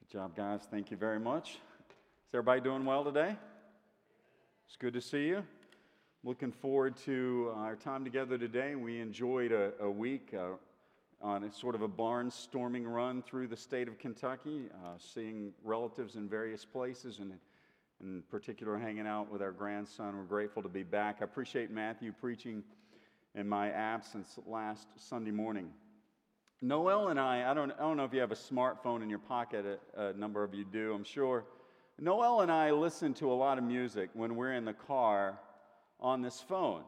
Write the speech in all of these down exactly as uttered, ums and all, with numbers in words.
Good job, guys. Thank you very much. Is everybody doing well today? It's good to see you. Looking forward to our time together today. We enjoyed a, a week uh, on a sort of a barnstorming run through the state of Kentucky, uh, seeing relatives in various places, and in particular hanging out with our grandson. We're grateful to be back. I appreciate Matthew preaching in my absence last Sunday morning. Noel and I, I don't, I don't know if you have a smartphone in your pocket, a, a number of you do, I'm sure. Noel and I listen to a lot of music when we're in the car on this phone.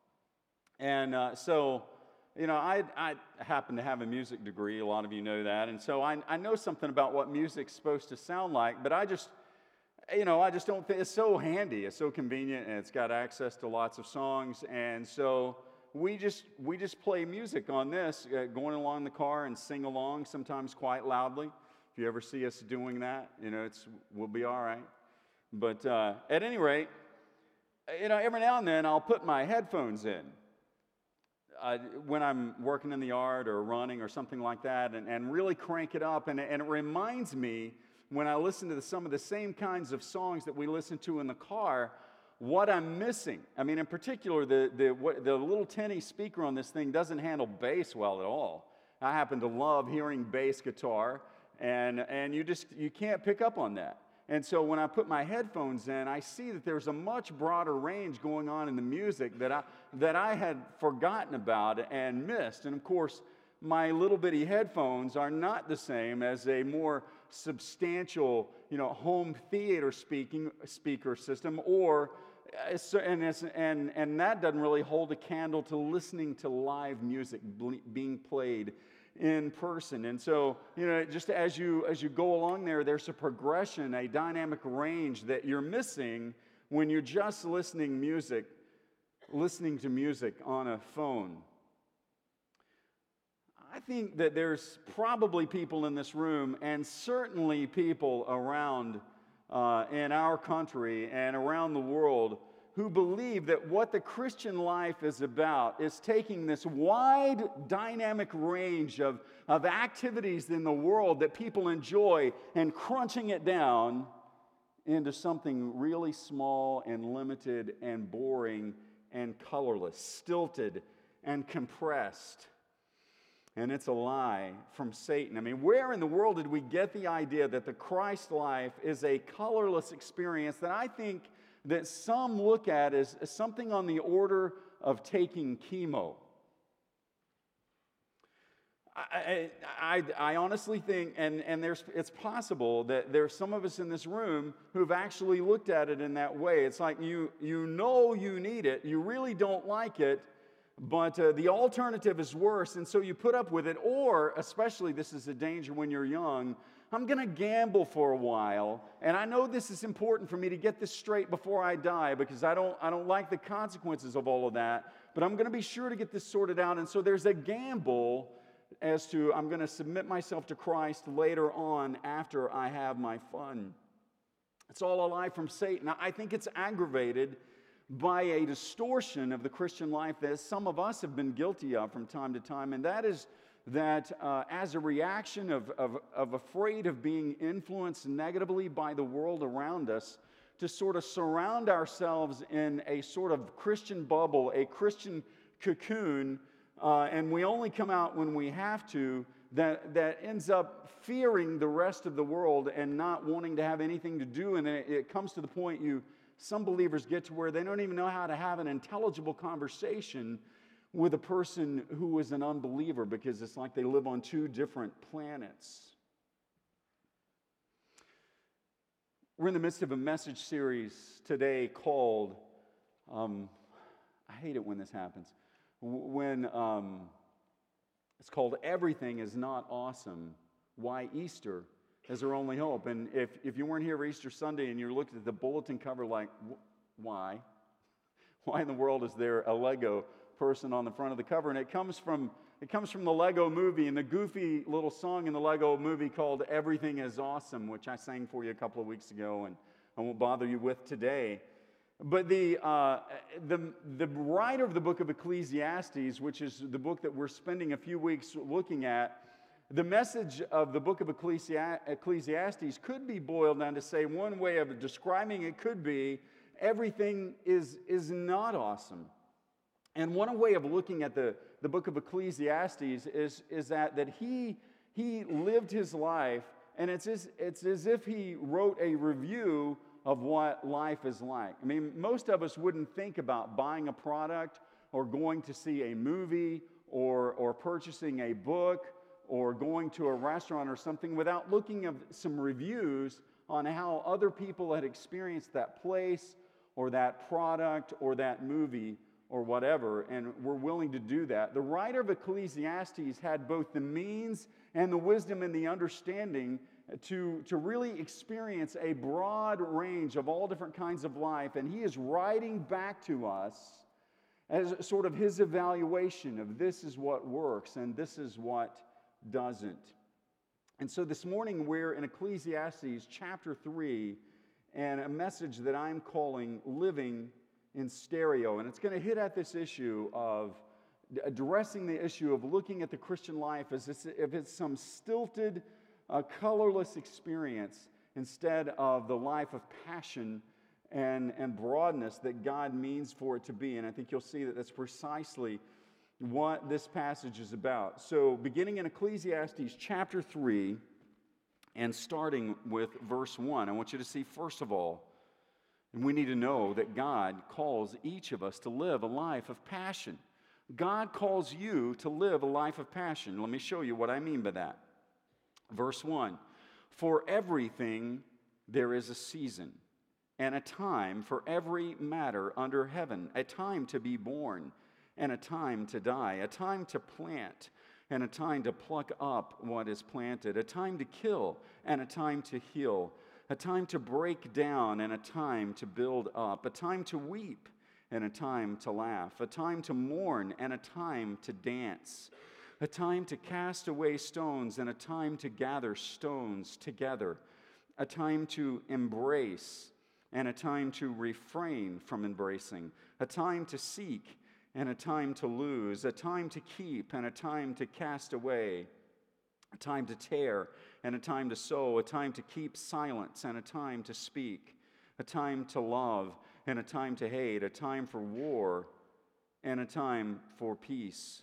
And uh, so, you know, I, I happen to have a music degree, a lot of you know that, and so I, I know something about what music's supposed to sound like, but I just, you know, I just don't think, it's so handy, it's so convenient, and it's got access to lots of songs, and so we just we just play music on this, uh, going along the car and sing along, sometimes quite loudly. If you ever see us doing that, you know, it's we'll be all right. But uh, at any rate, you know, every now and then I'll put my headphones in uh, when I'm working in the yard or running or something like that, and, and really crank it up, and, and it reminds me when I listen to the, some of the same kinds of songs that we listen to in the car, what I'm missing. I mean, in particular, the, the, what, the little tinny speaker on this thing doesn't handle bass well at all. I happen to love hearing bass guitar, and, and you just, you can't pick up on that. And so when I put my headphones in, I see that there's a much broader range going on in the music that I, that I had forgotten about and missed. And of course, my little bitty headphones are not the same as a more substantial, you know, home theater speaking speaker system, or and and and that doesn't really hold a candle to listening to live music being played in person. And so, you know, just as you as you go along there, there's a progression, a dynamic range that you're missing when you're just listening music, listening to music on a phone. I think that there's probably people in this room, and certainly people around uh, in our country and around the world, who believe that what the Christian life is about is taking this wide dynamic range of, of activities in the world that people enjoy and crunching it down into something really small and limited and boring and colorless, stilted and compressed. And it's a lie from Satan. I mean, where in the world did we get the idea that the Christ life is a colorless experience that I think that some look at as, as something on the order of taking chemo? I, I, I honestly think, and, and there's, it's possible that there's some of us in this room who've actually looked at it in that way. It's like you, you know you need it, you really don't like it, but uh, the alternative is worse, and so you put up with it. Or, especially this is a danger when you're young, I'm going to gamble for a while, and I know this is important for me to get this straight before I die, because I don't, I don't like the consequences of all of that, but I'm going to be sure to get this sorted out. And so there's a gamble as to I'm going to submit myself to Christ later on after I have my fun. It's all a lie from Satan. I think it's aggravated by a distortion of the Christian life that some of us have been guilty of from time to time, and that is that uh, as a reaction of, of, of afraid of being influenced negatively by the world around us, to sort of surround ourselves in a sort of Christian bubble, a Christian cocoon, uh, and we only come out when we have to, that, that ends up fearing the rest of the world and not wanting to have anything to do, and it, it comes to the point you Some believers get to where they don't even know how to have an intelligible conversation with a person who is an unbeliever, because it's like they live on two different planets. We're in the midst of a message series today called, um, I hate it when this happens, when um, it's called Everything is Not Awesome, Why Easter is Our Only Hope. And if, if you weren't here for Easter Sunday and you looked at the bulletin cover like, why? Why in the world is there a Lego person on the front of the cover? And it comes from it comes from the Lego movie, and the goofy little song in the Lego movie called Everything is Awesome, which I sang for you a couple of weeks ago and I won't bother you with today. But the, uh, the, the writer of the book of Ecclesiastes, which is the book that we're spending a few weeks looking at, The message of the book of Ecclesiastes could be boiled down to say, one way of describing it could be, everything is, is not awesome. And one way of looking at the, the book of Ecclesiastes is, is that, that he, he lived his life, and it's as, it's as if he wrote a review of what life is like. I mean, most of us wouldn't think about buying a product or going to see a movie or, or purchasing a book or going to a restaurant or something without looking at some reviews on how other people had experienced that place or that product or that movie or whatever, and we're willing to do that. The writer of Ecclesiastes had both the means and the wisdom and the understanding to, to really experience a broad range of all different kinds of life, and he is writing back to us as sort of his evaluation of this is what works and this is what doesn't. And so this morning we're in Ecclesiastes chapter three, and a message that I'm calling Living in Stereo. And it's going to hit at this issue of addressing the issue of looking at the Christian life as if it's some stilted, uh, colorless experience instead of the life of passion and, and broadness that God means for it to be. And I think you'll see that that's precisely what this passage is about. So beginning in Ecclesiastes chapter three and starting with verse one, I want you to see, first of all, and we need to know that God calls each of us to live a life of passion. God calls you to live a life of passion. Let me show you what I mean by that. Verse one, for everything there is a season and a time for every matter under heaven, a time to be born and a time to die, a time to plant and a time to pluck up what is planted, a time to kill and a time to heal, a time to break down and a time to build up, a time to weep and a time to laugh, a time to mourn and a time to dance, a time to cast away stones and a time to gather stones together, a time to embrace and a time to refrain from embracing, a time to seek and a time to lose, a time to keep and a time to cast away, a time to tear and a time to sow, a time to keep silence and a time to speak, a time to love and a time to hate, a time for war and a time for peace.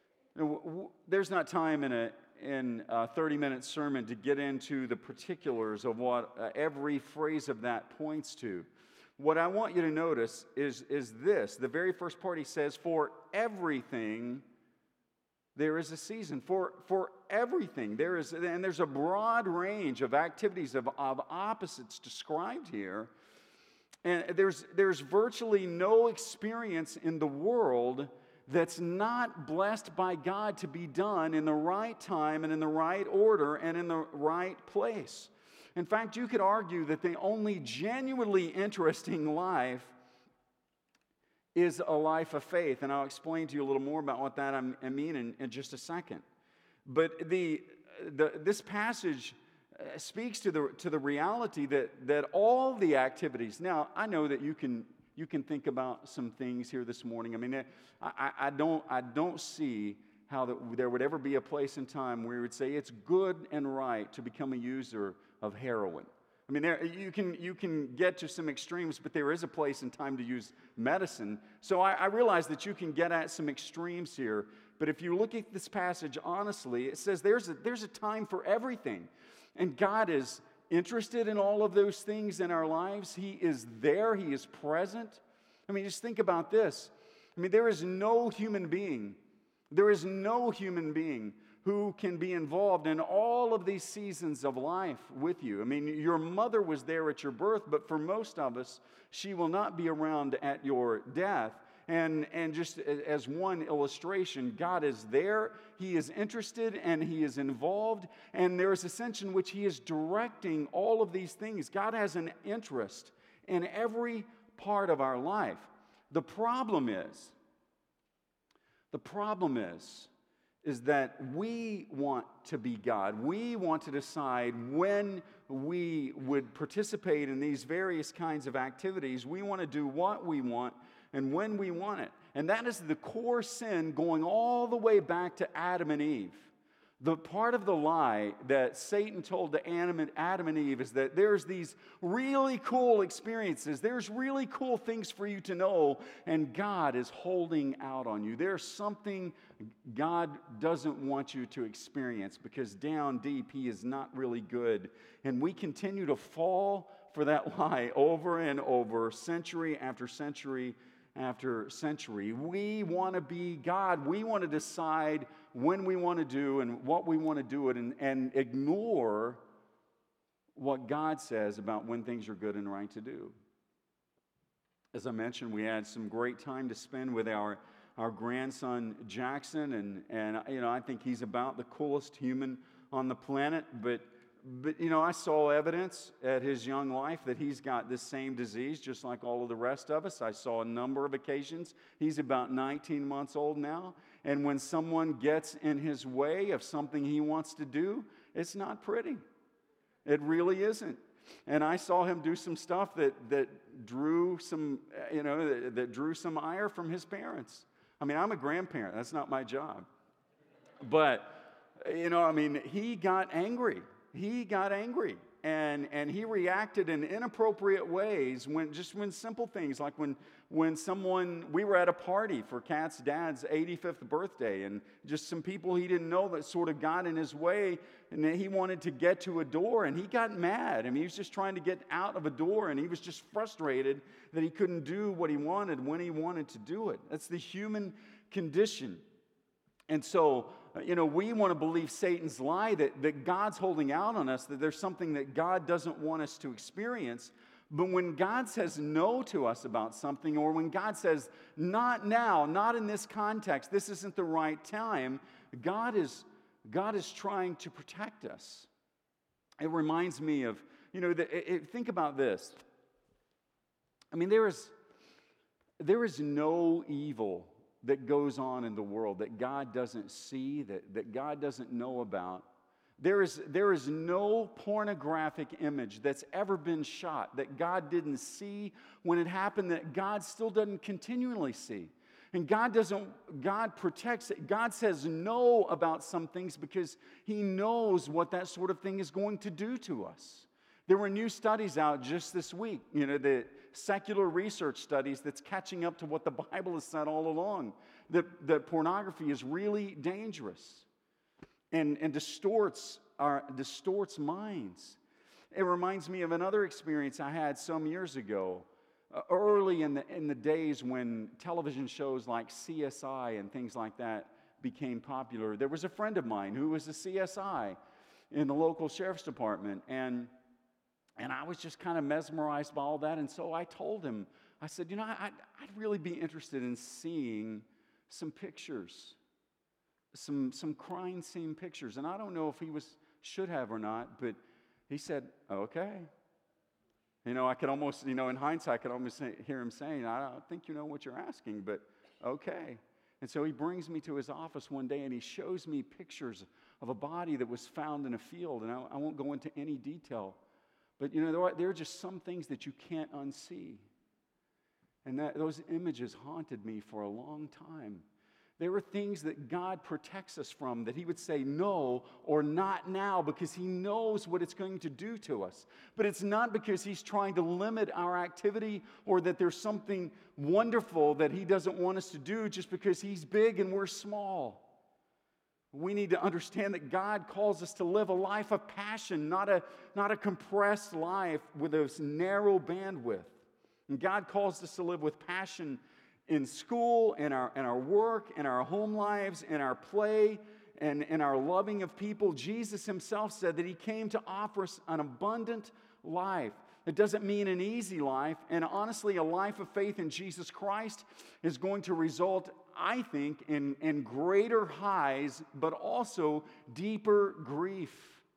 There's not time in a in a thirty-minute sermon to get into the particulars of what uh, every phrase of that points to. What I want you to notice is, is this. The very first part he says, for everything there is a season. For, for everything. There is, and there's a broad range of activities of, of opposites described here. And there's, there's virtually no experience in the world that's not blessed by God to be done in the right time and in the right order and in the right place. In fact, you could argue that the only genuinely interesting life is a life of faith. And I'll explain to you a little more about what that I mean in, in just a second. But the, the this passage speaks to the, to the reality that, that all the activities, now I know that you can You can think about some things here this morning. I mean, I, I, don't, I don't see how that there would ever be a place in time where we would say it's good and right to become a user of heroin. I mean, there, you can you can get to some extremes, but there is a place and time to use medicine. So I, I realize that you can get at some extremes here. But if you look at this passage honestly, it says there's a, there's a time for everything. And God is interested in all of those things in our lives. He is there. He is present. I mean, just think about this. I mean, there is no human being, there is no human being who can be involved in all of these seasons of life with you. I mean, your mother was there at your birth, but for most of us, she will not be around at your death. And, and just as one illustration, God is there, He is interested, and He is involved, and there is a sense in which He is directing all of these things. God has an interest in every part of our life. The problem is, the problem is, is that we want to be God. We want to decide when we would participate in these various kinds of activities. We want to do what we want and when we want it. And that is the core sin going all the way back to Adam and Eve. The part of the lie that Satan told to Adam and, Adam and Eve is that there's these really cool experiences. There's really cool things for you to know, and God is holding out on you. There's something God doesn't want you to experience because down deep, He is not really good. And we continue to fall for that lie over and over, century after century after century. We want to be God. We want to decide when we want to do and what we want to do it, and, and ignore what God says about when things are good and right to do. As I mentioned, we had some great time to spend with our, our grandson Jackson, and, and you know, I think he's about the coolest human on the planet, but But, you know, I saw evidence at his young life that he's got this same disease, just like all of the rest of us. I saw a number of occasions. He's about nineteen months old now. And when someone gets in his way of something he wants to do, it's not pretty. It really isn't. And I saw him do some stuff that, that drew some, you know, that, that drew some ire from his parents. I mean, I'm a grandparent. That's not my job. But, you know, I mean, he got angry. He got angry, and, and he reacted in inappropriate ways when just when simple things, like when, when someone, we were at a party for Kat's dad's eighty-fifth birthday, and just some people he didn't know that sort of got in his way, and then he wanted to get to a door, and he got mad. I mean, he was just trying to get out of a door, and he was just frustrated that he couldn't do what he wanted when he wanted to do it. That's the human condition. And so, you know, we want to believe Satan's lie that, that God's holding out on us, that there's something that God doesn't want us to experience. But when God says no to us about something, or when God says, not now, not in this context, this isn't the right time, God is, God is trying to protect us. It reminds me of, you know, the, it, think about this. I mean, there is, there is no evil that goes on in the world that God doesn't see, that, that God doesn't know about. There is, there is no pornographic image that's ever been shot that God didn't see when it happened, that God still doesn't continually see. And God doesn't, God protects it. God says no about some things because He knows what that sort of thing is going to do to us. There were new studies out just this week, you know, the secular research studies that's catching up to what the Bible has said all along, that, that pornography is really dangerous and, and distorts our distorts minds. It reminds me of another experience I had some years ago, uh, early in the, in the days when television shows like C S I and things like that became popular. There was a friend of mine who was a C S I in the local sheriff's department, and And I was just kind of mesmerized by all that. And so I told him, I said, you know, I'd, I'd really be interested in seeing some pictures, some, some crime scene pictures. And I don't know if he was should have or not, but he said, okay. You know, I could almost, you know, in hindsight, I could almost say, hear him saying, I don't think you know what you're asking, but okay. And so he brings me to his office one day, and he shows me pictures of a body that was found in a field. And I, I won't go into any detail. But, you know, there are, there are just some things that you can't unsee. And that, those images haunted me for a long time. There were things that God protects us from, that He would say no or not now because He knows what it's going to do to us. But it's not because He's trying to limit our activity or that there's something wonderful that He doesn't want us to do just because He's big and we're small. We need to understand that God calls us to live a life of passion, not a, not a compressed life with a narrow bandwidth. And God calls us to live with passion in school, in our, in our work, in our home lives, in our play, and in our loving of people. Jesus Himself said that He came to offer us an abundant life. It doesn't mean an easy life, and honestly, a life of faith in Jesus Christ is going to result, I think, in, in greater highs, but also deeper grief.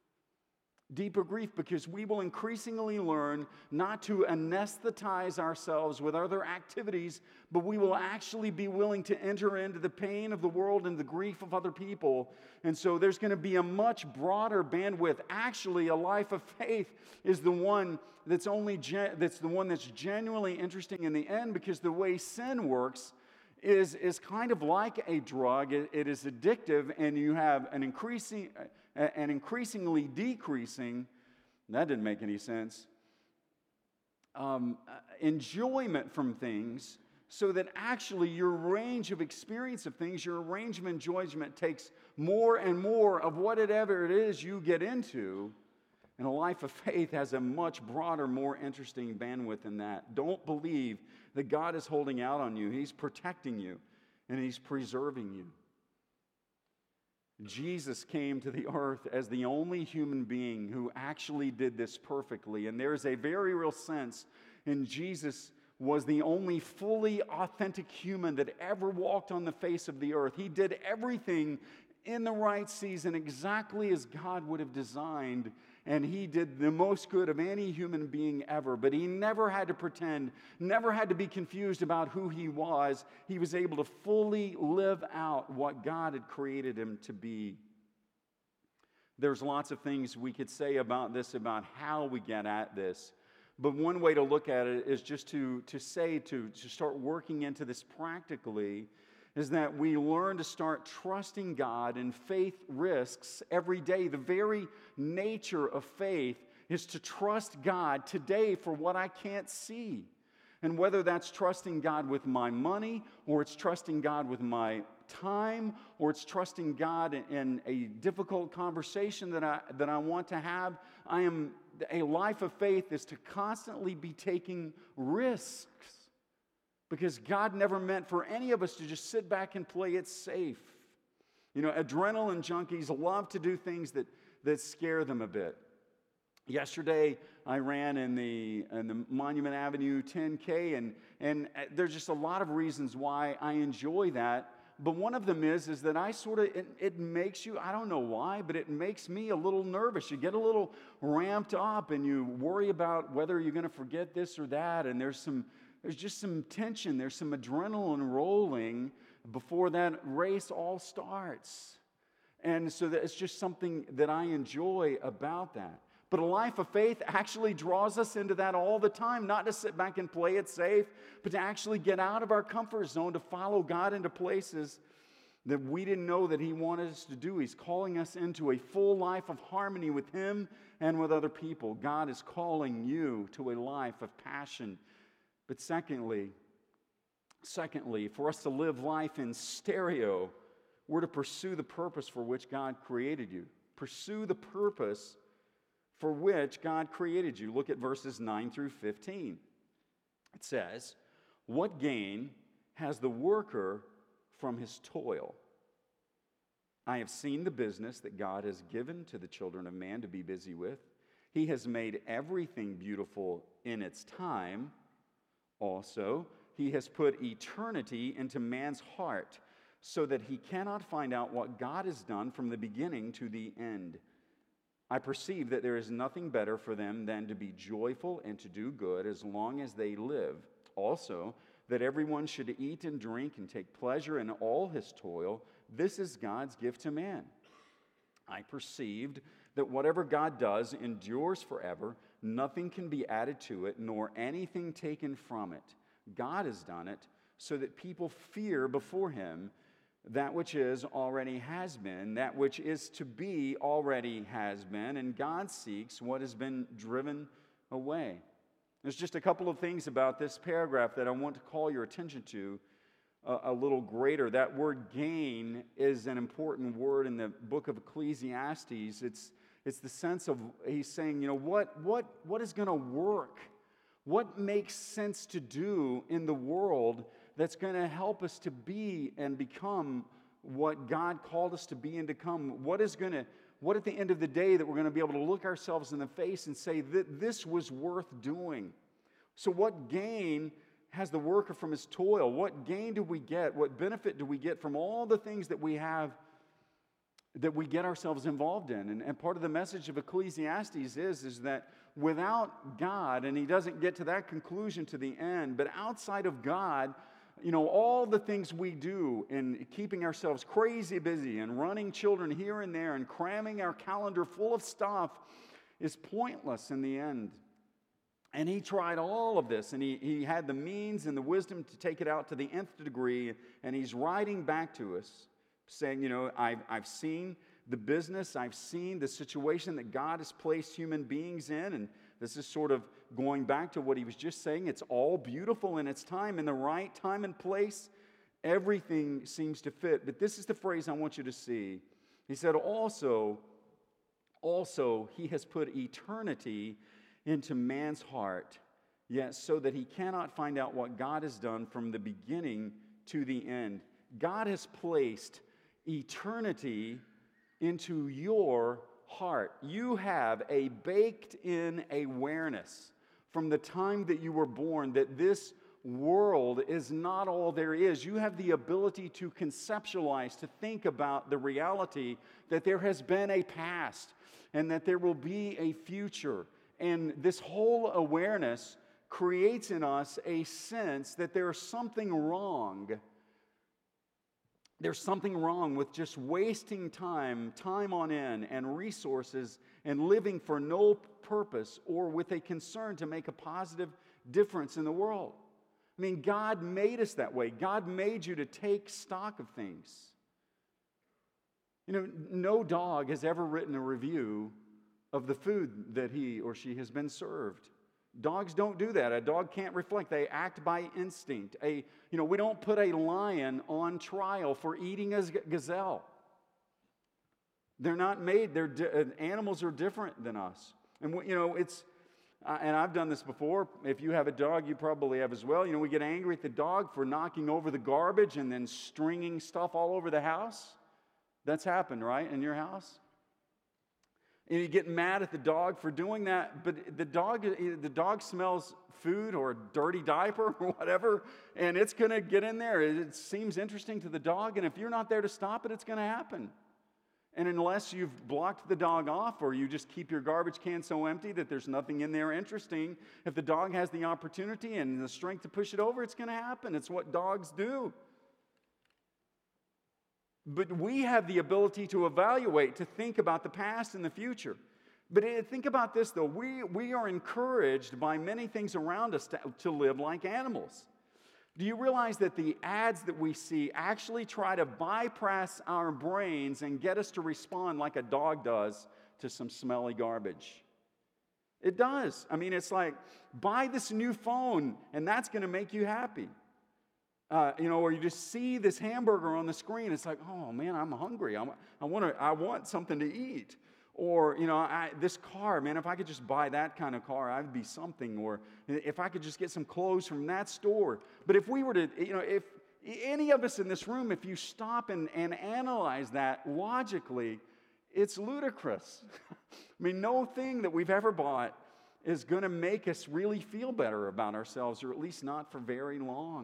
Deeper grief, because we will increasingly learn not to anesthetize ourselves with other activities, but we will actually be willing to enter into the pain of the world and the grief of other people. And so there's going to be a much broader bandwidth. Actually, a life of faith is the one that's only gen- that's the one that's genuinely interesting in the end, because the way sin works is, is kind of like a drug. It, it is addictive, and you have an increasing, an increasingly decreasing, that didn't make any sense, um, enjoyment from things, so that actually your range of experience of things, your range of enjoyment takes more and more of whatever it is you get into. And a life of faith has a much broader, more interesting bandwidth than that. Don't believe that God is holding out on you. He's protecting you, and He's preserving you. Jesus came to the earth as the only human being who actually did this perfectly. And there's a very real sense in Jesus was the only fully authentic human that ever walked on the face of the earth. He did everything in the right season exactly as God would have designed, and He did the most good of any human being ever. But He never had to pretend, never had to be confused about who He was. He was able to fully live out what God had created Him to be. There's lots of things we could say about this, about how we get at this. But one way to look at it is just to, to say, to, to start working into this practically, is that we learn to start trusting God, and faith risks every day. The very nature of faith is to trust God today for what I can't see. And whether that's trusting God with my money, or it's trusting God with my time, or it's trusting God in, in a difficult conversation that I, that I want to have, I am, a life of faith is to constantly be taking risks. Because God never meant for any of us to just sit back and play it safe. You know, adrenaline junkies love to do things that, that scare them a bit. Yesterday, I ran in the, in the Monument Avenue ten K, and, and there's just a lot of reasons why I enjoy that. But one of them is, is that I sort of, it, it makes you, I don't know why, but it makes me a little nervous. You get a little ramped up, and you worry about whether you're going to forget this or that, and there's some There's just some tension, there's some adrenaline rolling before that race all starts. And so that it's just something that I enjoy about that. But a life of faith actually draws us into that all the time, not to sit back and play it safe, but to actually get out of our comfort zone, to follow God into places that we didn't know that He wanted us to do. He's calling us into a full life of harmony with Him and with other people. God is calling you to a life of passion. But secondly, secondly, for us to live life in stereo, we're to pursue the purpose for which God created you. Pursue the purpose for which God created you. Look at verses nine through fifteen. It says, "What gain has the worker from his toil? I have seen the business that God has given to the children of man to be busy with. He has made everything beautiful in its time. Also, He has put eternity into man's heart, so that he cannot find out what God has done from the beginning to the end. I perceive that there is nothing better for them than to be joyful and to do good as long as they live. Also, that everyone should eat and drink and take pleasure in all his toil. This is God's gift to man. I perceived that whatever God does endures forever. Nothing can be added to it, nor anything taken from it. God has done it so that people fear before him. That which is already has been, that which is to be already has been, and God seeks what has been driven away." There's just a couple of things about this paragraph that I want to call your attention to a, a little greater. That word gain is an important word in the book of Ecclesiastes. It's, it's the sense of, he's saying, you know, what, what, what is going to work? What makes sense to do in the world that's going to help us to be and become what God called us to be and to come? What is going to, what at the end of the day that we're going to be able to look ourselves in the face and say that this was worth doing? So what gain has the worker from his toil? What gain do we get? What benefit do we get from all the things that we have, that we get ourselves involved in? And, and part of the message of Ecclesiastes is, is that without God, and he doesn't get to that conclusion to the end, but outside of God, you know, all the things we do in keeping ourselves crazy busy and running children here and there and cramming our calendar full of stuff is pointless in the end. And he tried all of this, and he, he had the means and the wisdom to take it out to the nth degree, and he's writing back to us saying, you know, I've, I've seen the business, I've seen the situation that God has placed human beings in, and this is sort of going back to what he was just saying. It's all beautiful in its time, in the right time and place. Everything seems to fit. But this is the phrase I want you to see. He said, also, also, he has put eternity into man's heart, yet so that he cannot find out what God has done from the beginning to the end. God has placed eternity into your heart. You have a baked-in awareness from the time that you were born that this world is not all there is. You have the ability to conceptualize, to think about the reality that there has been a past and that there will be a future. And this whole awareness creates in us a sense that there's something wrong. There's something wrong with just wasting time, time on end, and resources, and living for no purpose or with a concern to make a positive difference in the world. I mean, God made us that way. God made you to take stock of things. You know, no dog has ever written a review of the food that he or she has been served. Dogs don't do that. A dog can't reflect. They act by instinct. A, you know, we don't put a lion on trial for eating a gazelle. They're not made. They're di- animals are different than us. And you know, it's uh, and I've done this before. If you have a dog, you probably have as well. You know, we get angry at the dog for knocking over the garbage and then stringing stuff all over the house. That's happened, right, in your house? And you get mad at the dog for doing that, but the dog, the dog smells food or a dirty diaper or whatever, and it's going to get in there. It seems interesting to the dog, and if you're not there to stop it, it's going to happen. And unless you've blocked the dog off or you just keep your garbage can so empty that there's nothing in there interesting, if the dog has the opportunity and the strength to push it over, it's going to happen. It's what dogs do. But we have the ability to evaluate, to think about the past and the future. But think about this, though. We, we are encouraged by many things around us to, to live like animals. Do you realize that the ads that we see actually try to bypass our brains and get us to respond like a dog does to some smelly garbage? It does. I mean, it's like, buy this new phone, and that's going to make you happy. Uh, you know, or you just see this hamburger on the screen. It's like, oh man, I'm hungry. I'm, I want to. I want something to eat. Or you know, I, this car, man. If I could just buy that kind of car, I'd be something. Or if I could just get some clothes from that store. But if we were to, you know, if any of us in this room, if you stop and, and analyze that logically, it's ludicrous. I mean, no thing that we've ever bought is going to make us really feel better about ourselves, or at least not for very long.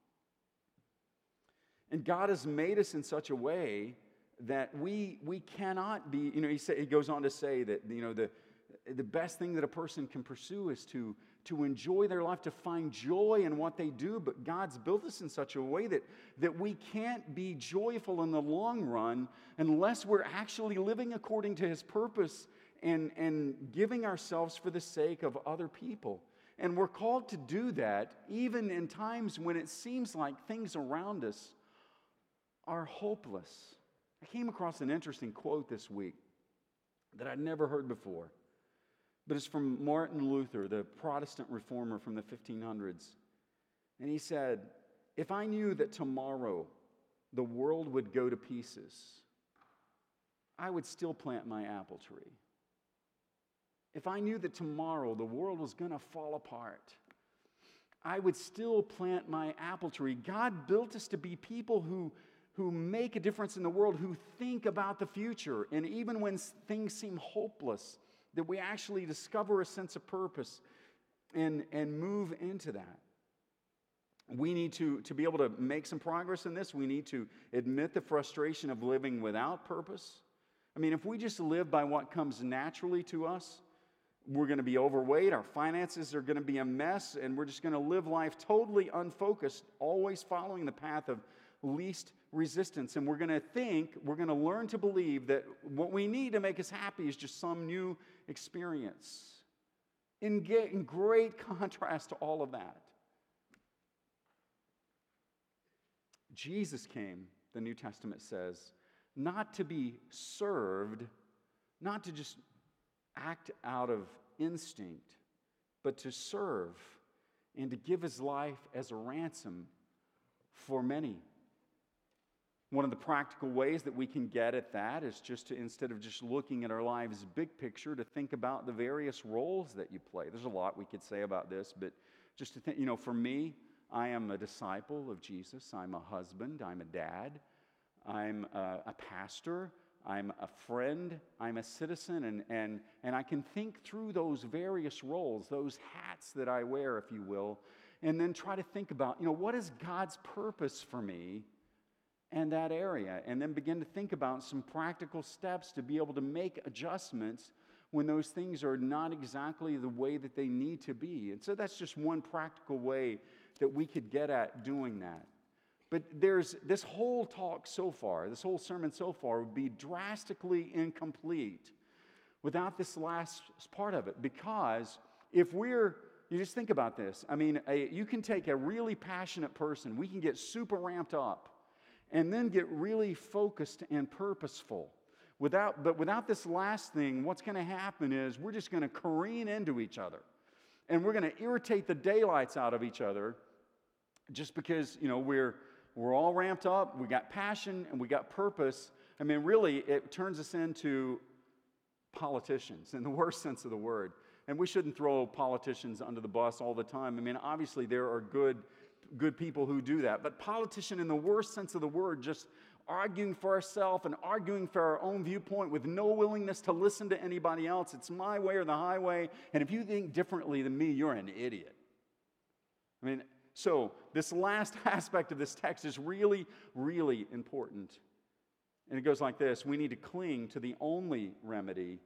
And God has made us in such a way that we we cannot be, you know, he, say, he goes on to say that, you know, the, the best thing that a person can pursue is to, to enjoy their life, to find joy in what they do. But God's built us in such a way that, that we can't be joyful in the long run unless we're actually living according to his purpose and, and giving ourselves for the sake of other people. And we're called to do that even in times when it seems like things around us are hopeless. I came across an interesting quote this week that I'd never heard before, but it's from Martin Luther, the Protestant reformer from the fifteen hundreds. And he said, if I knew that tomorrow the world would go to pieces, I would still plant my apple tree. If I knew that tomorrow the world was going to fall apart, I would still plant my apple tree. God built us to be people who who make a difference in the world, who think about the future. And even when things seem hopeless, that we actually discover a sense of purpose and, and move into that. We need to, to be able to make some progress in this. We need to admit the frustration of living without purpose. I mean, if we just live by what comes naturally to us, we're going to be overweight, our finances are going to be a mess, and we're just going to live life totally unfocused, always following the path of least resistance. And we're going to think, we're going to learn to believe that what we need to make us happy is just some new experience. In, ge- in great contrast to all of that, Jesus came, the New Testament says, not to be served, not to just act out of instinct, but to serve and to give his life as a ransom for many. One of the practical ways that we can get at that is just to, instead of just looking at our lives big picture, to think about the various roles that you play. There's a lot we could say about this, but just to think, you know, for me, I am a disciple of Jesus. I'm a husband. I'm a dad. I'm a, a pastor. I'm a friend. I'm a citizen. And, and, and I can think through those various roles, those hats that I wear, if you will, and then try to think about, you know, what is God's purpose for me and that area, and then begin to think about some practical steps to be able to make adjustments when those things are not exactly the way that they need to be. And so that's just one practical way that we could get at doing that. But there's this whole talk so far, this whole sermon so far would be drastically incomplete without this last part of it. Because if we're, you just think about this. I mean, a, you can take a really passionate person, we can get super ramped up, and then get really focused and purposeful. Without, but without this last thing, what's going to happen is we're just going to careen into each other. And we're going to irritate the daylights out of each other just because, you know, we're, we're all ramped up, we got passion, and we got purpose. I mean, really, it turns us into politicians in the worst sense of the word. And we shouldn't throw politicians under the bus all the time. I mean, obviously, there are good good people who do that. But politician in the worst sense of the word, just arguing for ourselves and arguing for our own viewpoint with no willingness to listen to anybody else. It's my way or the highway. And if you think differently than me, you're an idiot. I mean, so this last aspect of this text is really, really important. And it goes like this. We need to cling to the only remedy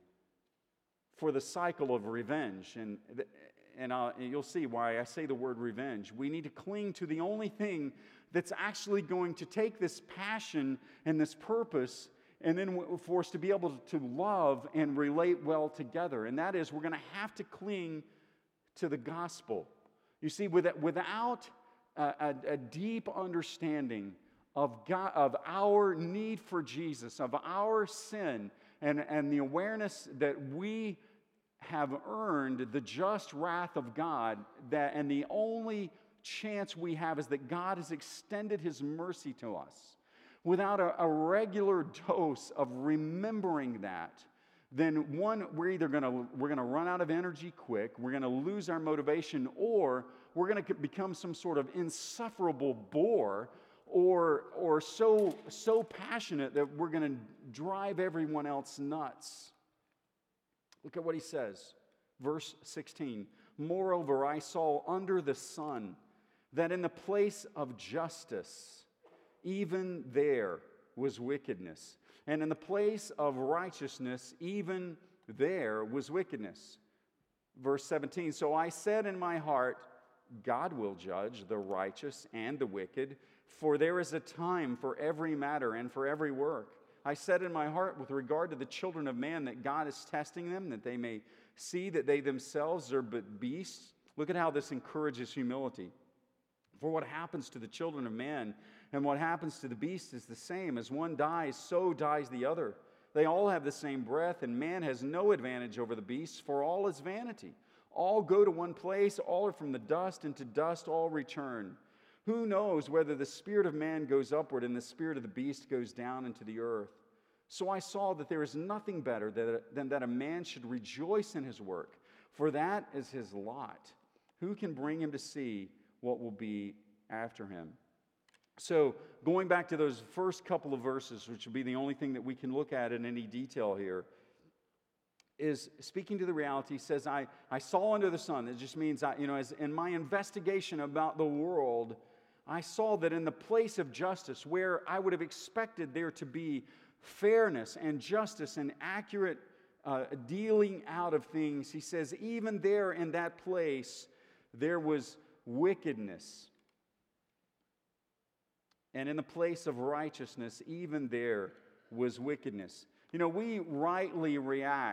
for the cycle of revenge. And And, uh, and you'll see why I say the word revenge. We need to cling to the only thing that's actually going to take this passion and this purpose and then for us to be able to love and relate well together. And that is, we're going to have to cling to the gospel. You see, without a, a, a deep understanding of, God, of our need for Jesus, of our sin, and, and the awareness that we have earned the just wrath of God, that, and the only chance we have is that God has extended his mercy to us. Without a, a regular dose of remembering that, then one, we're either going to we're going to run out of energy quick, we're going to lose our motivation, or we're going to become some sort of insufferable bore, or or so so passionate that we're going to drive everyone else nuts. Look at what he says, verse sixteen. Moreover, I saw under the sun that in the place of justice, even there was wickedness. And in the place of righteousness, even there was wickedness. Verse seventeen, so I said in my heart, God will judge the righteous and the wicked, for there is a time for every matter and for every work. I said in my heart with regard to the children of man that God is testing them, that they may see that they themselves are but beasts. Look at how this encourages humility. For what happens to the children of man and what happens to the beast is the same. As one dies, so dies the other. They all have the same breath, and man has no advantage over the beasts, for all is vanity. All go to one place, all are from the dust, and to dust all return. Who knows whether the spirit of man goes upward and the spirit of the beast goes down into the earth? So I saw that there is nothing better than that a man should rejoice in his work, for that is his lot. Who can bring him to see what will be after him? So going back to those first couple of verses, which will be the only thing that we can look at in any detail here, is speaking to the reality, says, I, I saw under the sun. It just means, I, you know, as in my investigation about the world, I saw that in the place of justice, where I would have expected there to be fairness and justice and accurate uh, dealing out of things, he says, even there in that place, there was wickedness. And in the place of righteousness, even there was wickedness. You know, we rightly react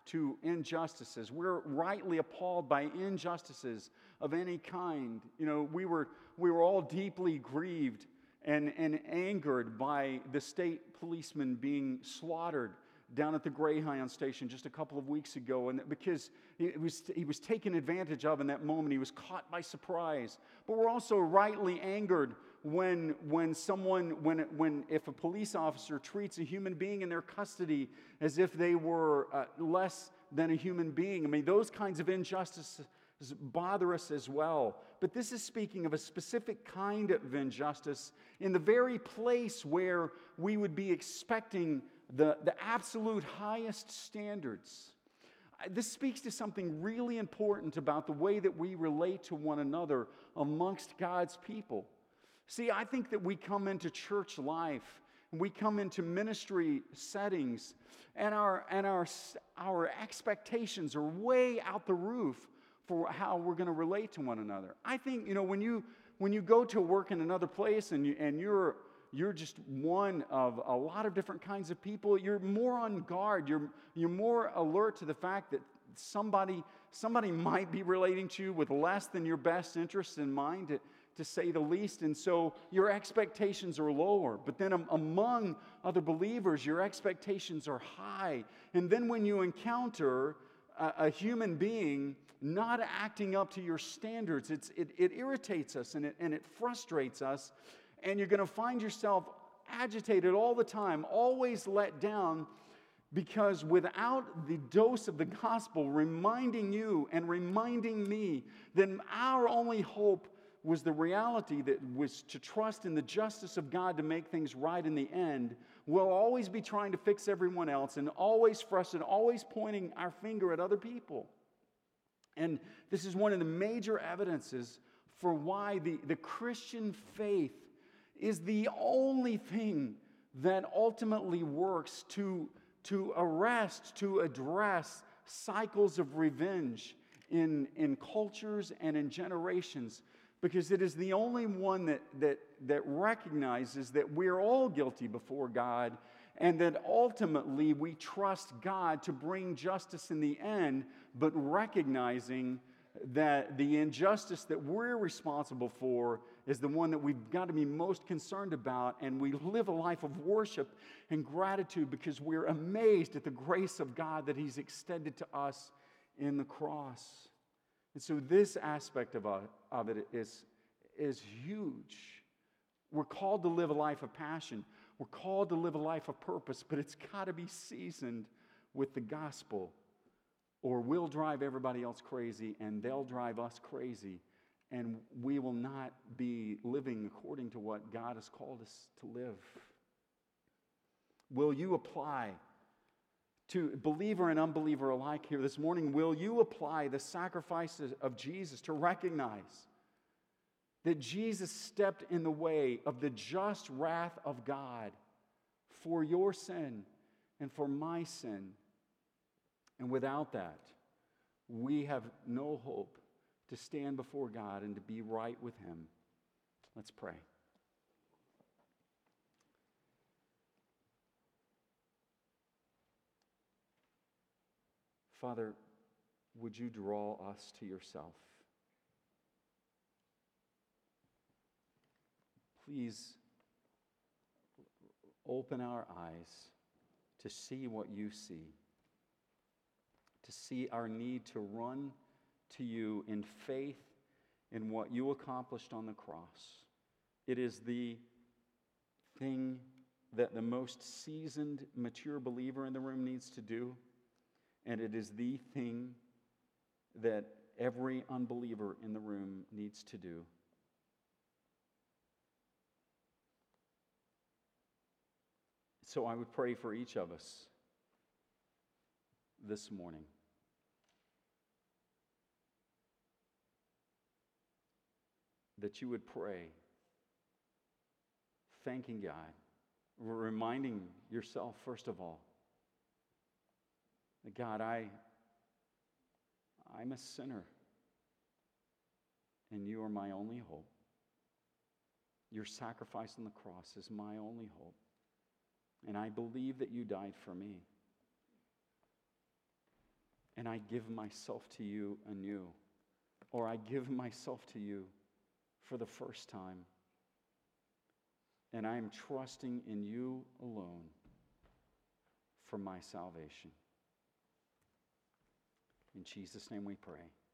to injustices. We're rightly appalled by injustices of any kind. You know, we were, we were all deeply grieved and, and angered by the state policeman being slaughtered down at the Greyhound station just a couple of weeks ago, and because he was, he was taken advantage of in that moment. He was caught by surprise. But we're also rightly angered when, when someone, when, when if a police officer treats a human being in their custody as if they were uh, less than a human being. I mean, those kinds of injustices bother us as well. But this is speaking of a specific kind of injustice in the very place where we would be expecting the, the absolute highest standards. This speaks to something really important about the way that we relate to one another amongst God's people. See, I think that we come into church life, and we come into ministry settings, and our, and our, our expectations are way out the roof for how we're going to relate to one another. I think, you know, when you when you go to work in another place and you, and you're you're just one of a lot of different kinds of people, you're more on guard. You're you're more alert to the fact that somebody somebody might be relating to you with less than your best interests in mind, to, to say the least, and so your expectations are lower. But then um, among other believers, your expectations are high. And then when you encounter a, a human being not acting up to your standards, it's, it, it irritates us and it, and it frustrates us, and you're going to find yourself agitated all the time, always let down, because without the dose of the gospel reminding you and reminding me, then our only hope was the reality that was to trust in the justice of God to make things right in the end. We'll always be trying to fix everyone else and always frustrated, always pointing our finger at other people. And this is one of the major evidences for why the, the Christian faith is the only thing that ultimately works to, to arrest, to address cycles of revenge in, in cultures and in generations, because it is the only one that, that, that recognizes that we're all guilty before God, and that ultimately we trust God to bring justice in the end, but recognizing that the injustice that we're responsible for is the one that we've got to be most concerned about, and we live a life of worship and gratitude because we're amazed at the grace of God that He's extended to us in the cross. And so this aspect of, uh, of it is, is huge. We're called to live a life of passion. We're called to live a life of purpose, but it's got to be seasoned with the gospel, or we'll drive everybody else crazy and they'll drive us crazy, and we will not be living according to what God has called us to live. Will you apply, to believer and unbeliever alike here this morning, will you apply the sacrifices of Jesus to recognize that Jesus stepped in the way of the just wrath of God for your sin and for my sin? And without that, we have no hope to stand before God and to be right with Him. Let's pray. Father, would you draw us to yourself? Please open our eyes to see what you see, to see our need to run to you in faith in what you accomplished on the cross. It is the thing that the most seasoned, mature believer in the room needs to do, and it is the thing that every unbeliever in the room needs to do. So I would pray for each of us this morning. That you would pray, thanking God, reminding yourself, first of all, that God, I, I'm a sinner, and you are my only hope. Your sacrifice on the cross is my only hope. And I believe that you died for me. and I give myself to you anew, or I give myself to you for the first time, and I am trusting in you alone for my salvation. In Jesus' name we pray.